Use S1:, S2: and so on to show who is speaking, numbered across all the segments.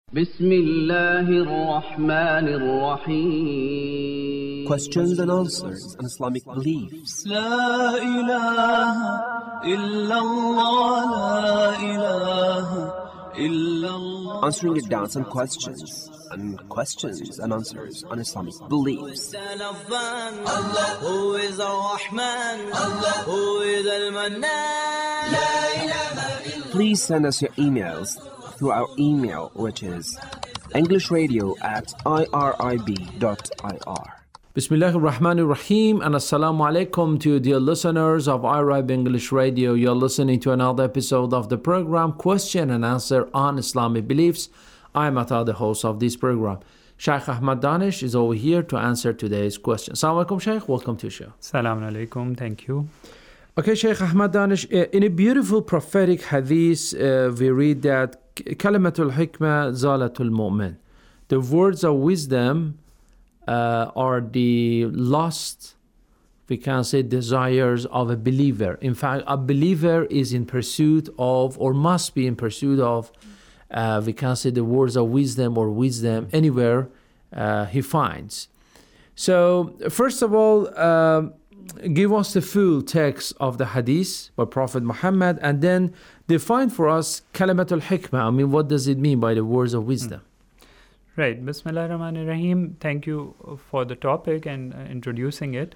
S1: بسم الله الرحمن الرحيم.
S2: Questions and answers on Islamic beliefs.
S3: لا إله إلا الله لا إله إلا الله.
S2: Answering your doubts and questions and answers on Islamic beliefs.
S3: Allah who is Ar-Rahman, Allah who is Al-Mannan. لا إله إلا.
S2: Please send us your emails through our email, which is englishradio@irib.ir.
S4: Bismillah ar-Rahman ar-Rahim, and Assalamu alaikum to you, dear listeners of IRIB English Radio. You're listening to another episode of the program Question and Answer on Islamic Beliefs. I'm Ata, the host of this program. Shaykh Ahmad Danish is over here to answer today's question. Assalamu alaikum, Shaykh. Welcome to the show.
S5: Assalamu alaikum. Thank you.
S4: Okay, Shaykh Ahmad Danish, in a beautiful prophetic hadith, we read that Kalimatul Hikmah Zalatul Mu'min. The words of wisdom are the lost, we can say, desires of a believer. In fact, a believer is in pursuit of, or must be in pursuit of, we can say, the words of wisdom or wisdom anywhere he finds. So, first of all, give us the full text of the hadith by Prophet Muhammad, and then define for us Kalimatul Hikmah. I mean, what does it mean by the words of wisdom?
S5: Right. Bismillah ar-Rahman ar-Rahim. Thank you for the topic and introducing it.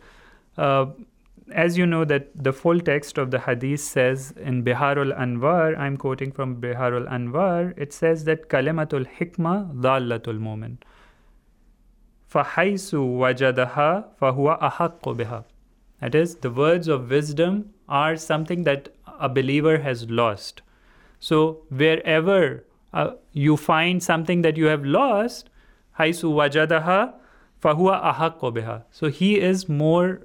S5: As you know, that the full text of the hadith says in Biharul Anwar, I'm quoting from Biharul Anwar, it says that Kalimatul Hikmah Dallatul Mu'min. فَحَيْسُ وَجَدَهَا فَهُوَ أَحَقُّ بِهَا. That is, the words of wisdom are something that a believer has lost. So wherever you find something that you have lost, حَيْسُ وَجَدَهَا فَهُوَ أَحَقُّ بِهَا. So he is more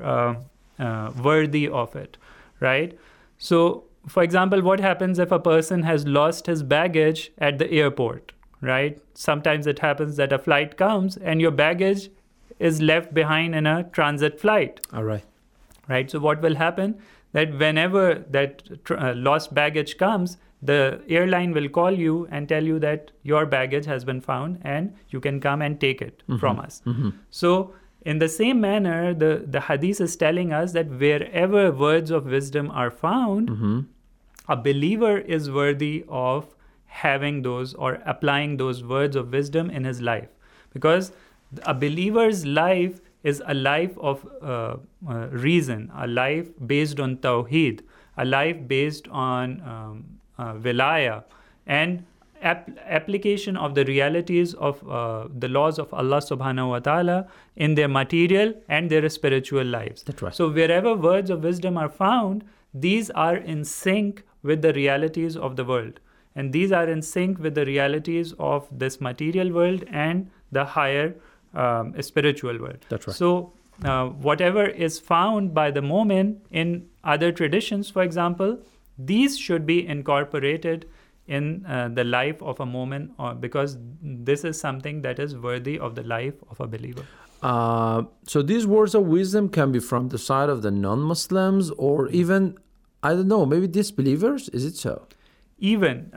S5: worthy of it, right? So, for example, what happens if a person has lost his baggage at the airport, right? Sometimes it happens that a flight comes and your baggage is left behind in a transit flight.
S4: All right.
S5: Right. So what will happen? That whenever that lost baggage comes, the airline will call you and tell you that your baggage has been found and you can come and take it from us. So in the same manner, the hadith is telling us that wherever words of wisdom are found, a believer is worthy of having those or applying those words of wisdom in his life. Because a believer's life is a life of reason, a life based on tawheed, a life based on wilaya, and application of the realities of the laws of Allah subhanahu wa ta'ala in their material and their spiritual lives.
S4: That's right.
S5: So wherever words of wisdom are found, these are in sync with the realities of the world. And these are in sync with the realities of this material world and the higher spiritual world.
S4: That's right.
S5: So whatever is found by the mu'min in other traditions, for example, these should be incorporated in the life of a mu'min, because this is something that is worthy of the life of a believer.
S4: So these words of wisdom can be from the side of the non-Muslims or even, I don't know, maybe disbelievers? Is it so?
S5: Even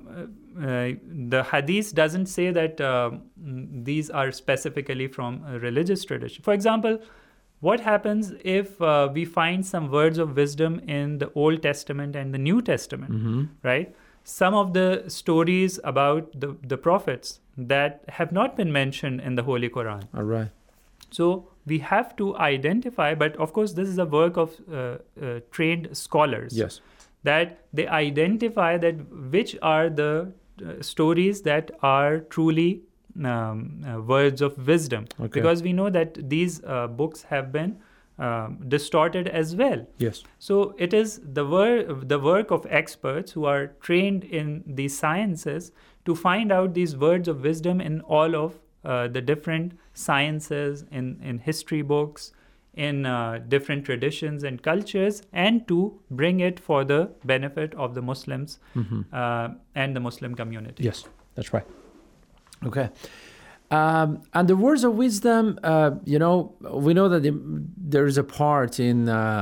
S5: the hadith doesn't say that these are specifically from a religious tradition. For example, what happens if we find some words of wisdom in the Old Testament and the New Testament, right? Some of the stories about the prophets that have not been mentioned in the Holy Quran.
S4: All right.
S5: So we have to identify, but of course this is a work of trained scholars.
S4: Yes.
S5: That they identify that which are the stories that are truly words of wisdom.
S4: Okay.
S5: Because we know that these books have been distorted as well.
S4: Yes.
S5: So it is the work of experts who are trained in these sciences to find out these words of wisdom in all of the different sciences, in history books, in different traditions and cultures, and to bring it for the benefit of the Muslims and the Muslim community.
S4: Yes, that's right. Okay. And the words of wisdom, we know that there is a part in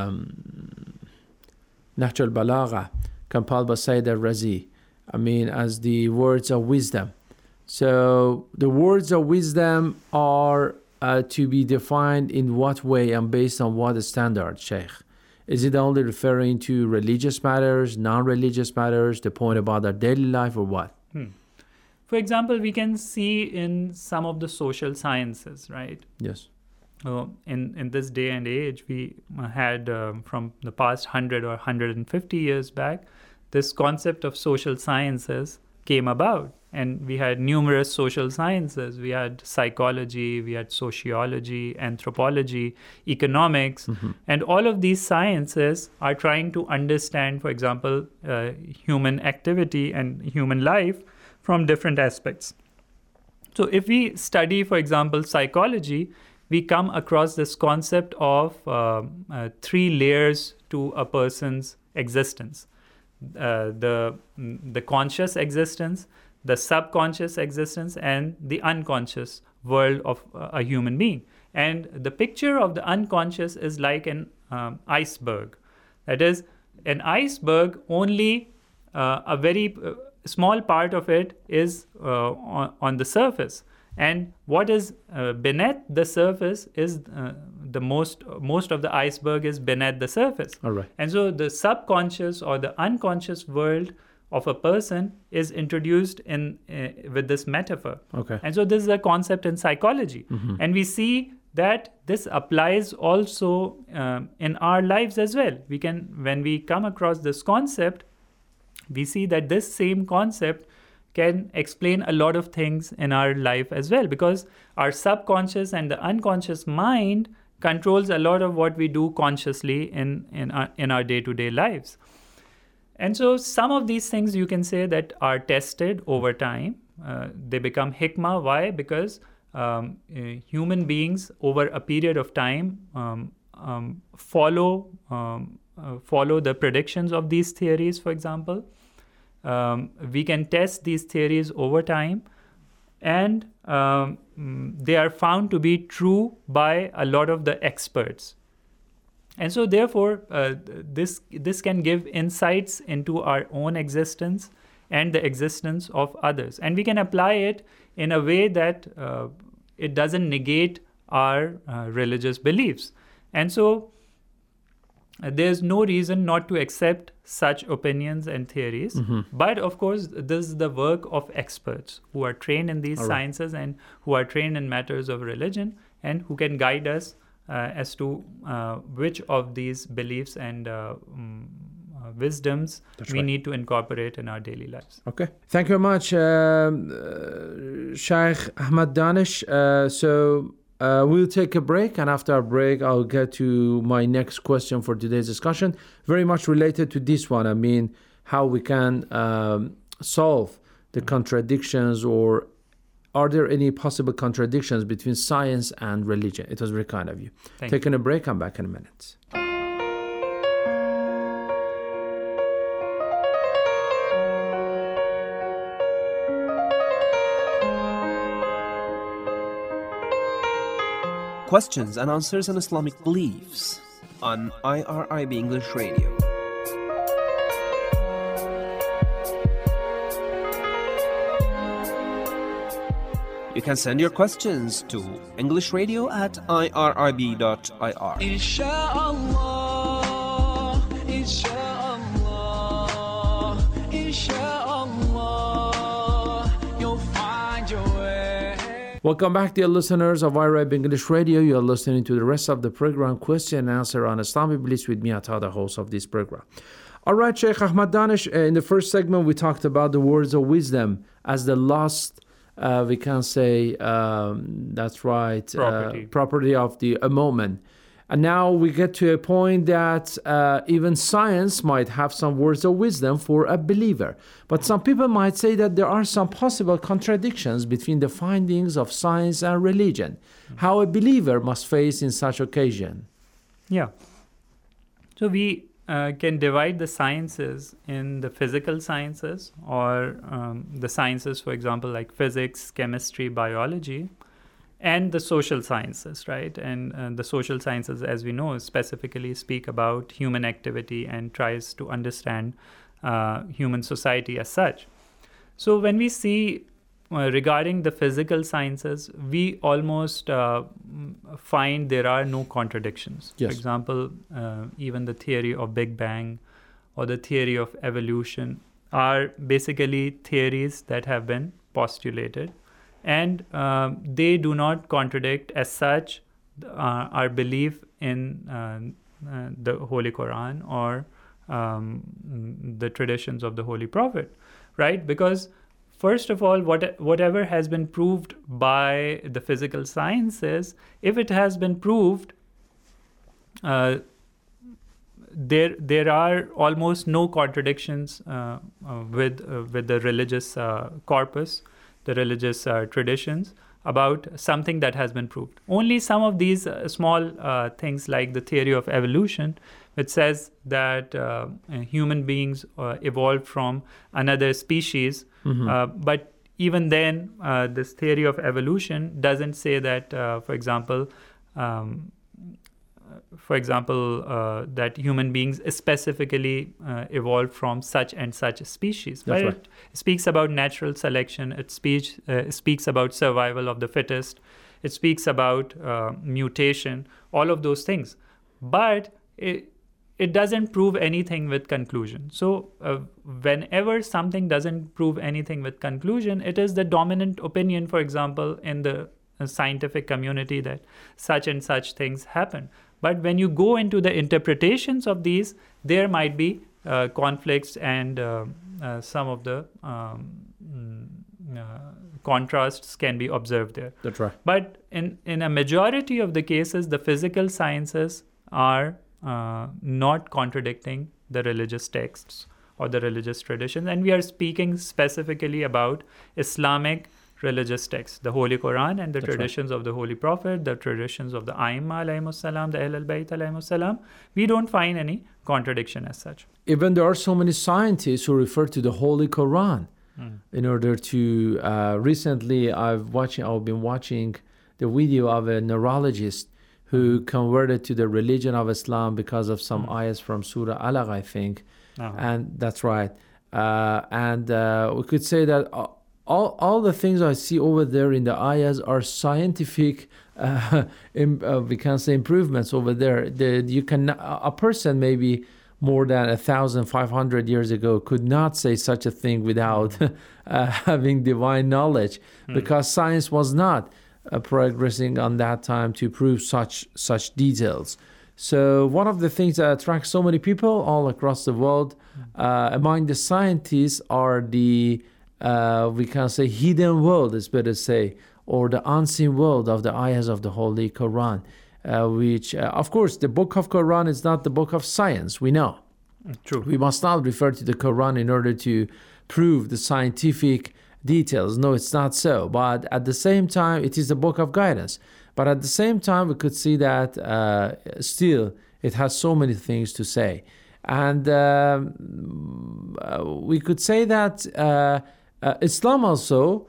S4: Nahj al-Balagha compiled by Sayyid al-Razi, as the words of wisdom. So the words of wisdom are to be defined in what way and based on what standard, Sheikh? Is it only referring to religious matters, non-religious matters, the point about our daily life, or what?
S5: For example, we can see in some of the social sciences, right?
S4: Yes.
S5: In this day and age, we had from the past 100 or 150 years back, this concept of social sciences came about. And we had numerous social sciences. We had psychology, we had sociology, anthropology, economics. And all of these sciences are trying to understand, for example, human activity and human life from different aspects. So if we study, for example, psychology, we come across this concept of 3 layers to a person's existence. The conscious existence, the subconscious existence, and the unconscious world of a human being. And the picture of the unconscious is like an iceberg. That is, an iceberg, only a very small part of it is on the surface. And what is beneath the surface is most of the iceberg is beneath the surface.
S4: All right.
S5: And so the subconscious or the unconscious world of a person is introduced in with this metaphor.
S4: Okay.
S5: And so this is a concept in psychology. And we see that this applies also in our lives as well. When we come across this concept, we see that this same concept can explain a lot of things in our life as well, because our subconscious and the unconscious mind controls a lot of what we do consciously in our day-to-day lives. And so some of these things you can say that are tested over time. They become hikmah. Why? Because human beings over a period of time follow the predictions of these theories, for example. We can test these theories over time, and they are found to be true by a lot of the experts. And so therefore, this can give insights into our own existence and the existence of others. And we can apply it in a way that it doesn't negate our religious beliefs. And so there's no reason not to accept such opinions and theories. But of course, this is the work of experts who are trained in these sciences and who are trained in matters of religion, and who can guide us as to which of these beliefs and wisdoms we need to incorporate in our daily lives.
S4: Okay. Thank you very much, Sheikh Ahmad Danish. We'll take a break, and after our break, I'll get to my next question for today's discussion, very much related to this one. I mean, how we can solve the contradictions, or are there any possible contradictions between science and religion? It was very kind of you. Taking a break, I'm back in a minute.
S2: Questions and answers on Islamic beliefs on IRIB English Radio. You can send your questions to englishradio@irib.ir.
S3: Inshallah, inshallah, inshallah, you'll find your way.
S4: Welcome back, dear listeners of IRIB English Radio. You are listening to the rest of the program, Question and Answer on Islamic Beliefs, with me, Atta, the host of this program. All right, Sheikh Ahmad Danish, in the first segment, we talked about the words of wisdom as the lost, we can say, that's right, property of the moment. And now we get to a point that even science might have some words of wisdom for a believer. But some people might say that there are some possible contradictions between the findings of science and religion. How a believer must face in such occasion.
S5: Yeah. So we can divide the sciences in the physical sciences, or the sciences, for example, like physics, chemistry, biology, and the social sciences, right? And the social sciences, as we know, specifically speak about human activity and tries to understand human society as such. So when we see regarding the physical sciences, we almost find there are no contradictions.
S4: Yes.
S5: For example, even the theory of Big Bang or the theory of evolution are basically theories that have been postulated, and they do not contradict as such our belief in the Holy Quran or the traditions of the Holy Prophet, right? Because first of all, whatever has been proved by the physical sciences, if it has been proved, there are almost no contradictions with the religious corpus, the religious traditions about something that has been proved. Only some of these small things like the theory of evolution, which says that human beings evolved from another species, but even then, this theory of evolution doesn't say that, for example, that human beings specifically evolved from such and such species.
S4: That's
S5: but
S4: right.
S5: It speaks about natural selection. It speaks about survival of the fittest. It speaks about mutation, all of those things. But it doesn't prove anything with conclusion. So whenever something doesn't prove anything with conclusion, it is the dominant opinion, for example, in the scientific community that such and such things happen. But when you go into the interpretations of these, there might be conflicts and some of the contrasts can be observed there.
S4: That's right.
S5: But in a majority of the cases, the physical sciences are not contradicting the religious texts or the religious traditions. And we are speaking specifically about Islamic religious texts, the Holy Quran and the traditions of the Holy Prophet, the traditions of the Aimma alayhimus salam, the Ahl al-Bayt alayhimus salam. We don't find any contradiction as such.
S4: Even there are so many scientists who refer to the Holy Quran in order to. Recently, I've been watching the video of a neurologist who converted to the religion of Islam because of some ayahs from Surah Alaq, I think, and that's right. And we could say that. All the things I see over there in the ayahs are scientific, we can say improvements over there. A person maybe more than 1,500 years ago could not say such a thing without having divine knowledge, because science was not progressing on that time to prove such details. So one of the things that attracts so many people all across the world among the scientists are the we can say hidden world, is better to say, or the unseen world of the ayahs of the Holy Quran, which, of course, the book of Quran is not the book of science, we know.
S5: True.
S4: We must not refer to the Quran in order to prove the scientific details. No, it's not so. But at the same time, it is the book of guidance. But at the same time, we could see that still it has so many things to say. And we could say that Islam also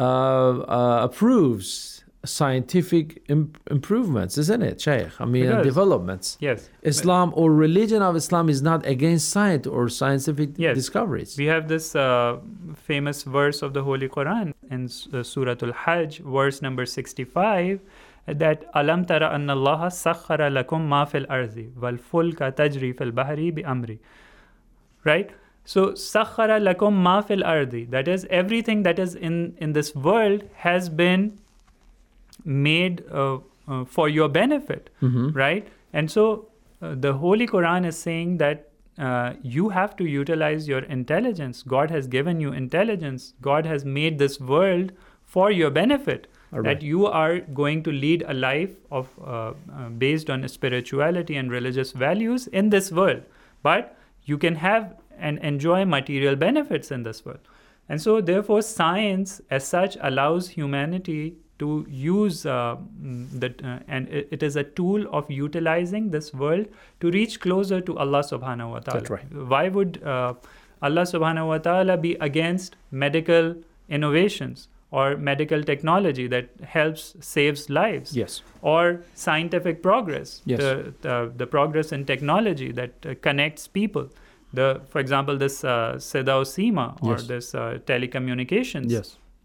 S4: approves scientific improvements, isn't it, Shaykh? I mean, developments.
S5: Yes.
S4: Islam or religion of Islam is not against science or scientific discoveries.
S5: We have this famous verse of the Holy Quran in Surah Al-Hajj, verse number 65, that Alam tara anna Allah sakhara lakum ma fil ardi wal fulka tajri fil bahri bi amri. Right? So sakhara lakum ma fil ardi, that is everything that is in this world has been made for your benefit, right? And so the Holy Quran is saying that you have to utilize your intelligence. God has given you intelligence. God has made this world for your benefit. Right. That you are going to lead a life of based on spirituality and religious values in this world. But you can have and enjoy material benefits in this world. And so therefore science as such allows humanity to use and it is a tool of utilizing this world to reach closer to Allah subhanahu wa ta'ala.
S4: That's right.
S5: Why would Allah subhanahu wa ta'ala be against medical innovations or medical technology that saves lives?
S4: Yes.
S5: Or scientific progress,
S4: yes.
S5: the progress in technology that connects people. For example, this Siddha Sima or
S4: yes.
S5: this telecommunications.
S4: Yes.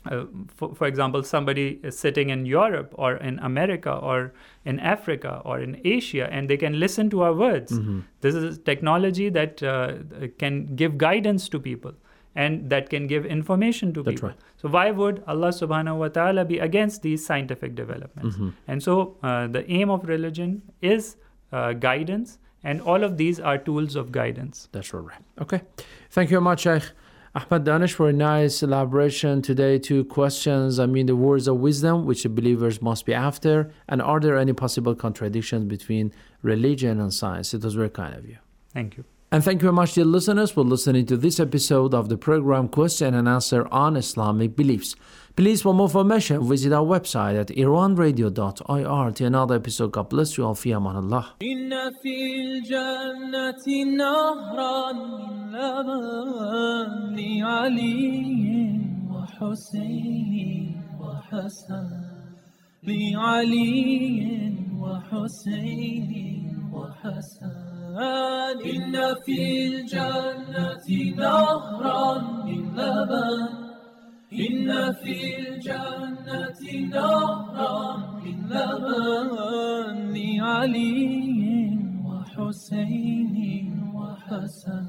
S5: for example, somebody is sitting in Europe or in America or in Africa or in Asia, and they can listen to our words. This is technology that can give guidance to people and that can give information to people.
S4: Right.
S5: So why would Allah subhanahu wa ta'ala be against these scientific developments? And so the aim of religion is guidance, and all of these are tools of guidance.
S4: That's right. Okay. Thank you very much, Sheikh Ahmad Danish, for a nice elaboration today. 2 questions. The words of wisdom which the believers must be after, and are there any possible contradictions between religion and science? It was very kind of you.
S5: Thank you.
S4: And thank you very much, dear listeners, for listening to this episode of the program Question and Answer on Islamic Beliefs. Please, for more information, visit our website at iranradio.ir. Till another episode, God bless you all. Fi amanallah.
S3: إن في الجنة نهرا من لبن لعلي وحسين وحسن لعلي وحسين وحسن إن في الجنة نهرا من لبن إن في الجنة نهرا من لبن لعلي وحسين وحسن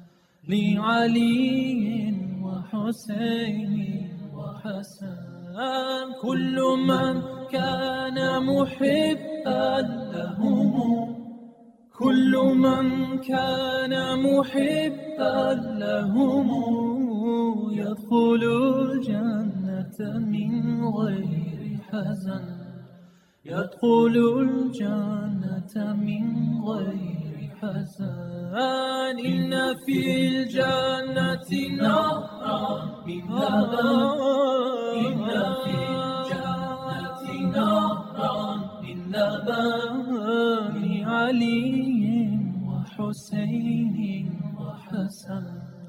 S3: لعلي وحسين وحسن كل من كان محبا لهم كل من كان محبا لهم يدخل الجنة من غير حزن يدخل الجنة من غير حزن إن في الجنة نهرا من لبن إن في الجنة نهرا من لبن علي وحسين وحسن